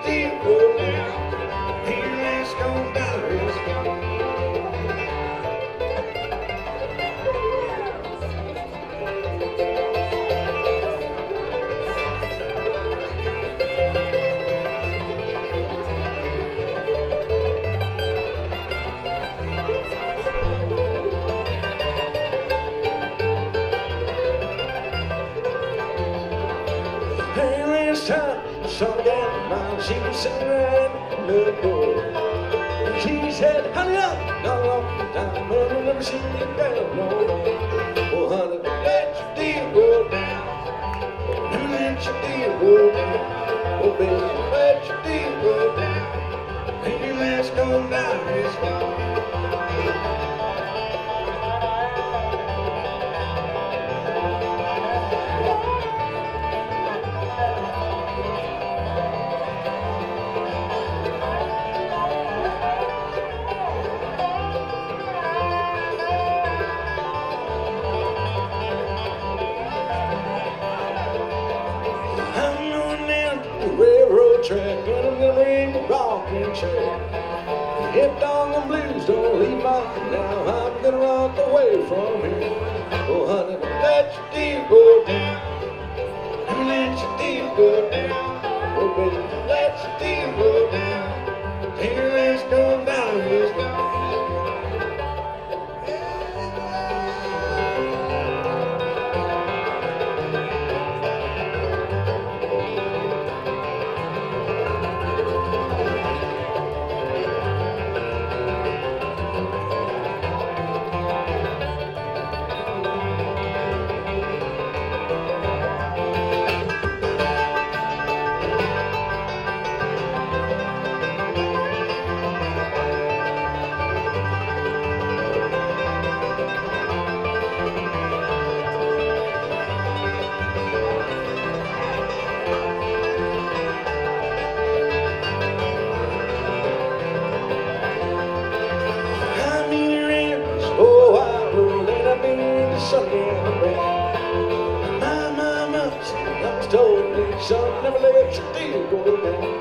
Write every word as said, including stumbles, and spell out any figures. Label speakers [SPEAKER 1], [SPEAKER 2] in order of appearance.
[SPEAKER 1] deal go down. Here, let's go down, let's go. Hey, last time I saw that mom, she was sitting right in the door. And she said, honey, I'm not off the time, but I've never seen you down no more. Well, honey, let your deal go down. Never let your deal go down. Oh, baby, let your deal go down. Hey, let's go down, let's go. I'm going down the railroad track and I'm gonna bring a rocking chair. If dog and blues don't leave my now, I'm gonna rock away from here. Oh, honey, let your deal go down. Let your deal go down. Oh, baby, let your deal go down. Here, let's go down, let's go. My mama, she always told me, son, never let your deal go down.